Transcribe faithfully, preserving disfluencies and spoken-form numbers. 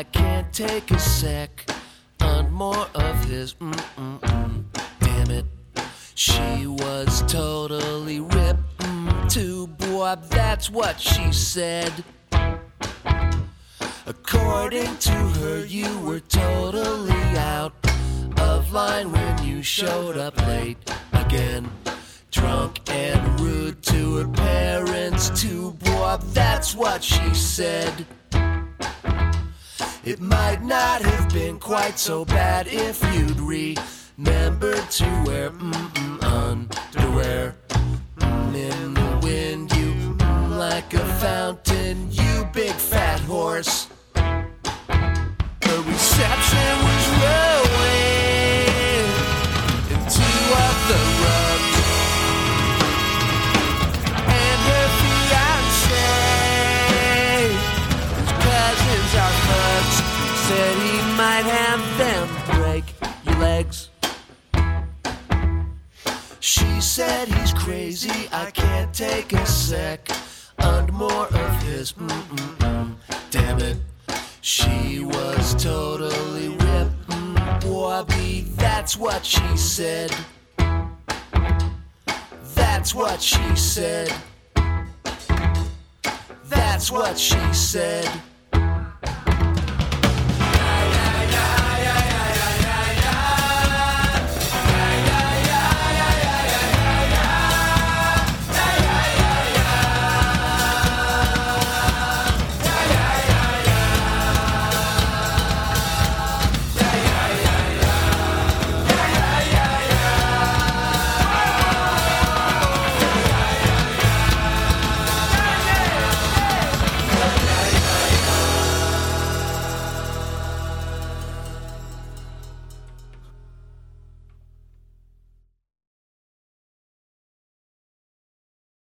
I can't take a sec on more of his mm-mm-mm. Damn it, she was totally ripped mm, too, boy, that's what she said. According to her, you were totally out of line when you showed up late again. Drunk and rude to her parents too, boy, that's what she said. It might not have been quite so bad if you'd remembered to wear mm-mm underwear. Mm, in the wind, you mm, like a fountain, you big fat horse. Her reception was rolling in two of the rugs, and her fiancé, whose cousins are thugs, said he might have them break your legs. She said he's crazy, I can't take a sec on more of his mm-mm-mm. Damn it, she was totally ripped, mm, boy, that's what she said. That's what she said. That's what she said.